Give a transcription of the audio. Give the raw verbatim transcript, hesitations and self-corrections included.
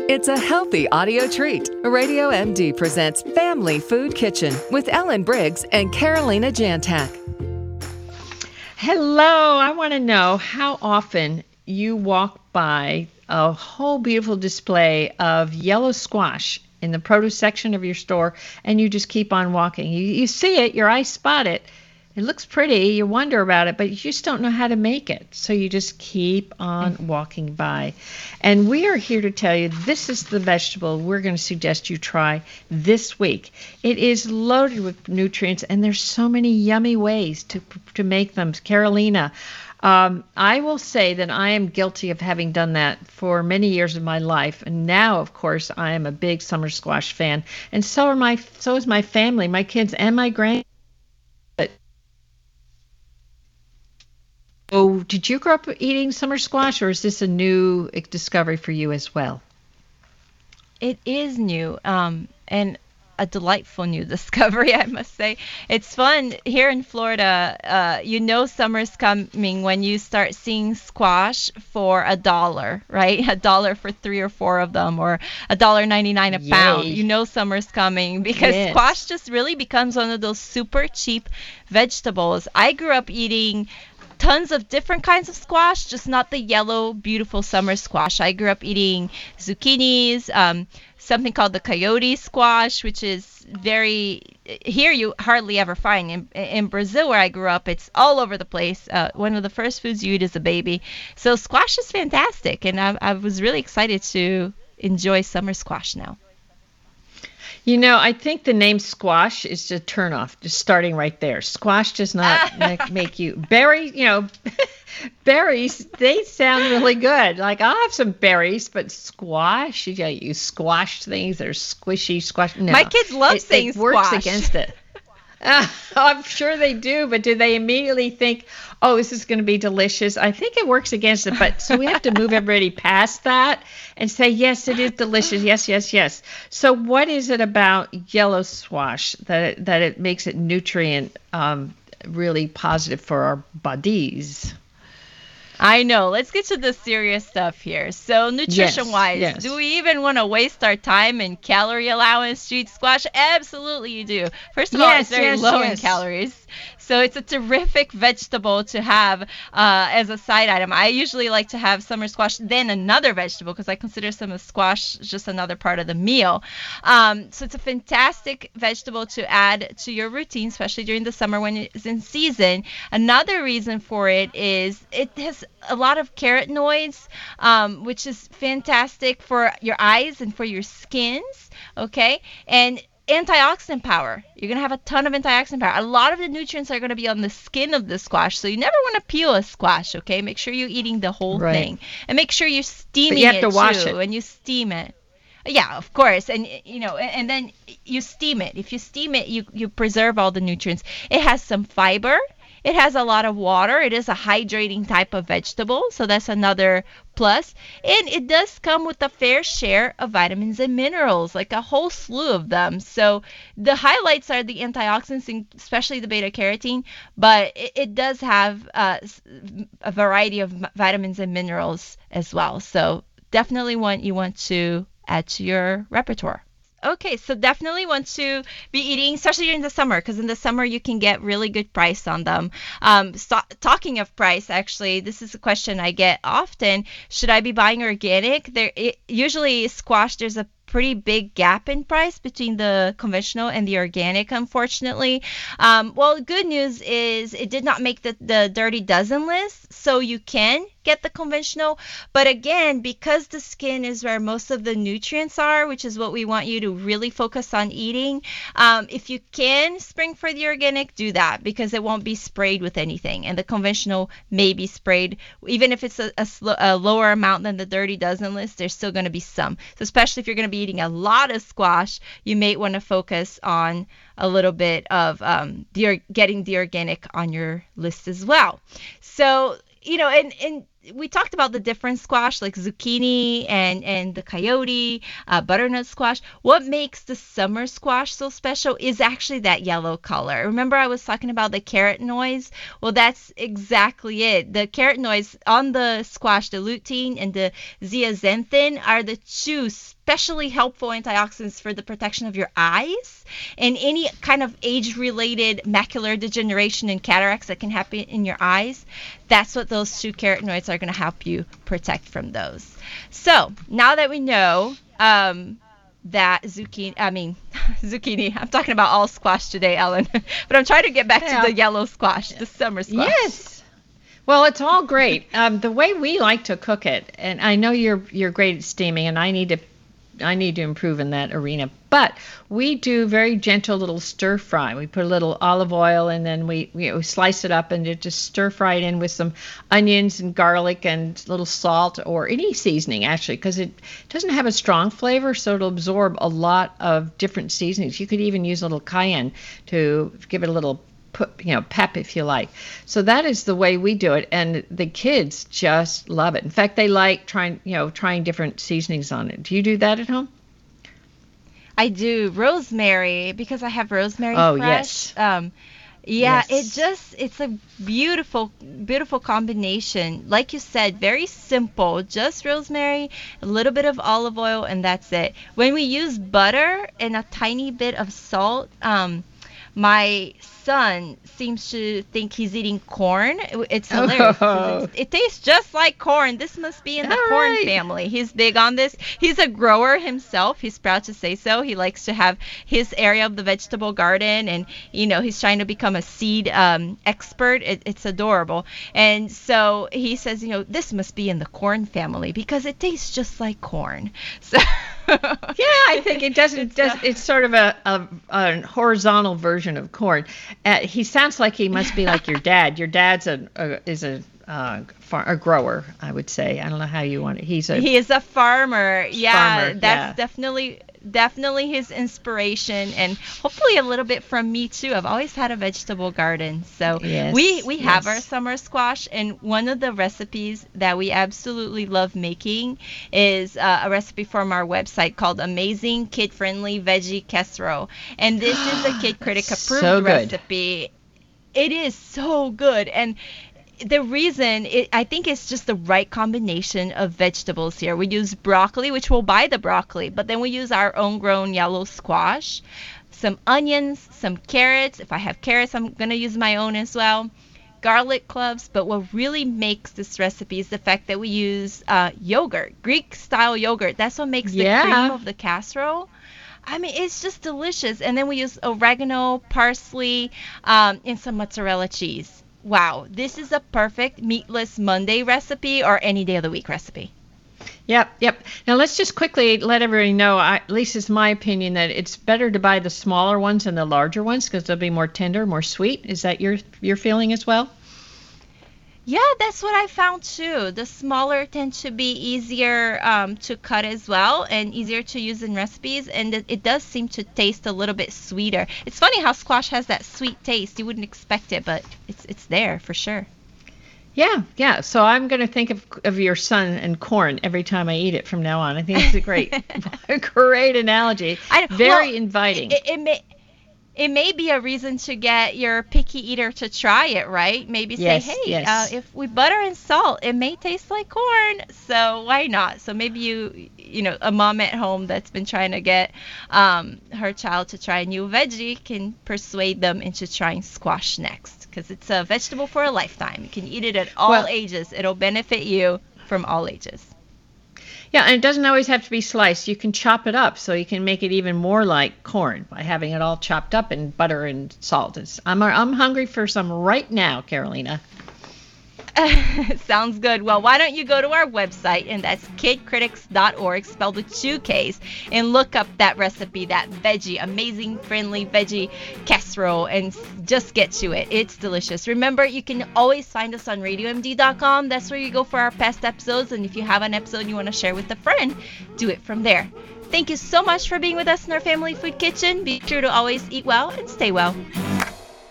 It's a healthy audio treat. Radio M D presents Family Food Kitchen with Ellen Briggs and Carolina Jantak. Hello, I want to know how often you walk by a whole beautiful display of yellow squash in the produce section of your store, and you just keep on walking. You, you see it, your eyes spot it. It looks pretty, you wonder about it, but you just don't know how to make it. So you just keep on walking by. And we are here to tell you this is the vegetable we're going to suggest you try this week. It is loaded with nutrients, and there's so many yummy ways to to make them. Carolina, um, I will say that I am guilty of having done that for many years of my life. And now, of course, I am a big summer squash fan. And so are my so is my family, my kids, and my grandkids. Oh, did you grow up eating summer squash, or is this a new discovery for you as well? It is new, um, and a delightful new discovery, I must say. It's fun. Here in Florida, uh, you know summer's coming when you start seeing squash for a dollar, right? A dollar for three or four of them, or a dollar ninety-nine a Yay. pound. You know summer's coming because Yes. squash just really becomes one of those super cheap vegetables. I grew up eating tons of different kinds of squash, just not the yellow, beautiful summer squash. I grew up eating zucchinis, um, something called the coyote squash, which is very, here you hardly ever find. In, in Brazil, where I grew up, it's all over the place. Uh, one of the first foods you eat as a baby. So squash is fantastic, and I, I was really excited to enjoy summer squash now. You know, I think the name squash is a turnoff, just starting right there. Squash does not make, make you, berry, you know, berries, they sound really good. Like, I'll have some berries, but squash, you, you squash things that are squishy, squash. No, My kids love it, saying it works squash. against it. Uh, I'm sure they do, but do they immediately think, oh, this is going to be delicious? I think it works against it, but so we have to move everybody past that and say, yes, it is delicious. Yes, yes, yes. So what is it about yellow squash that that it makes it nutrient um, really positive for our bodies? I know. Let's get to the serious stuff here. So nutrition-wise, Yes, yes. do we even want to waste our time in calorie allowance to eat squash? Absolutely you do. First of all, Yes, it's very yes, low in yes. calories. So it's a terrific vegetable to have uh, as a side item. I usually like to have summer squash, then another vegetable, because I consider summer squash just another part of the meal. Um, so it's a fantastic vegetable to add to your routine, especially during the summer when it's in season. Another reason for it is it has a lot of carotenoids, um, which is fantastic for your eyes and for your skins, okay? And antioxidant power. You're going to have a ton of antioxidant power. A lot of the nutrients are going to be on the skin of the squash, so you never want to peel a squash, okay? Make sure you're eating the whole Right. thing. And make sure you're steaming you have it to wash too, it. and you steam it. Yeah, of course. And, you know, and, and then you steam it. If you steam it, you, you preserve all the nutrients. It has some fiber. It has a lot of water. It is a hydrating type of vegetable, so that's another plus. And it does come with a fair share of vitamins and minerals, like a whole slew of them. So the highlights are the antioxidants, and especially the beta-carotene, but it, it does have uh, a variety of vitamins and minerals as well. So definitely one you want to add to your repertoire. Okay, so definitely want to be eating, especially during the summer, because in the summer you can get really good price on them. Um, so, talking of price, actually, this is a question I get often. Should I be buying organic? There, it, usually squash, there's a pretty big gap in price between the conventional and the organic, unfortunately. Um, well, good news is it did not make the, the Dirty Dozen list, so you can get the conventional. But again, because the skin is where most of the nutrients are, which is what we want you to really focus on eating, um, if you can spring for the organic, do that, because it won't be sprayed with anything. And the conventional may be sprayed, even if it's a, a, sl- a lower amount than the Dirty Dozen list, there's still going to be some. So especially if you're going to be eating a lot of squash, you may want to focus on a little bit of um, the, getting the organic on your list as well. So, you know, and, and we talked about the different squash, like zucchini and, and the coyote, uh, butternut squash. What makes the summer squash so special is actually that yellow color. Remember I was talking about the carotenoids? Well, that's exactly it. The carotenoids on the squash, the lutein and the zeaxanthin, are the two especially helpful antioxidants for the protection of your eyes and any kind of age-related macular degeneration and cataracts that can happen in your eyes. That's what those two carotenoids are going to help you protect from those. So now that we know um, that zucchini, I mean, zucchini, I'm talking about all squash today, Ellen, but I'm trying to get back yeah. to the yellow squash, the summer squash. Yes. Well, it's all great. Um, the way we like to cook it, and I know you're you're great at steaming, and I need to I need to improve in that arena. But we do very gentle little stir fry. We put a little olive oil, and then we, we, we slice it up and just stir fry it in with some onions and garlic and a little salt or any seasoning, actually, because it doesn't have a strong flavor, so it'll absorb a lot of different seasonings. You could even use a little cayenne to give it a little put, you know, pep, if you like. So that is the way we do it, and the kids just love it. In fact, they like trying, you know, trying different seasonings on it. Do you do that at home? I do. Rosemary, because I have rosemary oh, fresh. Yes. Um, yeah, yes. it just, it's a beautiful, beautiful combination. Like you said, very simple. Just rosemary, a little bit of olive oil, and that's it. When we use butter and a tiny bit of salt, um, my son seems to think he's eating corn. It's hilarious. Oh. It, it tastes just like corn. This must be in the All corn right. family. He's big on this. He's a grower himself. He's proud to say so. He likes to have his area of the vegetable garden, and you know, he's trying to become a seed um, expert. It, it's adorable. And so he says, you know, this must be in the corn family because it tastes just like corn. So yeah, I think it doesn't. It does. It's sort of a, a, a horizontal version of corn. Uh, he sounds like he must be like your dad. Your dad's a, a is a uh, far, a grower, I would say. I don't know how you want it. He's a he is a farmer. Yeah, farmer, that's yeah. definitely definitely his inspiration, and hopefully a little bit from me too. I've always had a vegetable garden, so yes, we we have yes. our summer squash, and one of the recipes that we absolutely love making is uh, a recipe from our website called Amazing Kid Friendly Veggie Casserole, and this is a Kid Critic approved so recipe. It is so good, and the reason, it, I think it's just the right combination of vegetables here. We use broccoli, which we'll buy the broccoli, but then we use our own grown yellow squash, some onions, some carrots. If I have carrots, I'm going to use my own as well. Garlic cloves, but what really makes this recipe is the fact that we use uh, yogurt, Greek-style yogurt. That's what makes the yeah. cream of the casserole. I mean, it's just delicious. And then we use oregano, parsley, um, and some mozzarella cheese. Wow, this is a perfect meatless Monday recipe or any day of the week recipe. Yep, yep. Now let's just quickly let everybody know, I, at least it's my opinion, that it's better to buy the smaller ones than the larger ones because they'll be more tender, more sweet. Is that your your feeling as well? Yeah, that's what I found too. The smaller tend to be easier um, to cut as well and easier to use in recipes, and it, it does seem to taste a little bit sweeter. It's funny how squash has that sweet taste. You wouldn't expect it, but it's it's there for sure. Yeah, yeah. So I'm going to think of of your son and corn every time I eat it from now on. I think it's a great, a great analogy. I, Very well, inviting. It, it may. It may be a reason to get your picky eater to try it, right? Maybe say, yes, hey, yes. uh, if we butter and salt, it may taste like corn, so why not? So maybe you, you know, a mom at home that's been trying to get um, her child to try a new veggie can persuade them into trying squash next, because it's a vegetable for a lifetime. You can eat it at all well, ages. It'll benefit you from all ages. Yeah, and it doesn't always have to be sliced. You can chop it up so you can make it even more like corn by having it all chopped up in butter and salt. It's, I'm, I'm hungry for some right now, Carolina. Sounds good. Well, why don't you go to our website, and that's kid critics dot org, spelled with two K's, and look up that recipe, that veggie, amazing friendly veggie casserole, and just get to it. It's delicious. Remember, you can always find us on radio m d dot com. That's where you go for our past episodes, and if you have an episode you want to share with a friend, do it from there. Thank you so much for being with us in our Family Food Kitchen. Be sure to always eat well and stay well.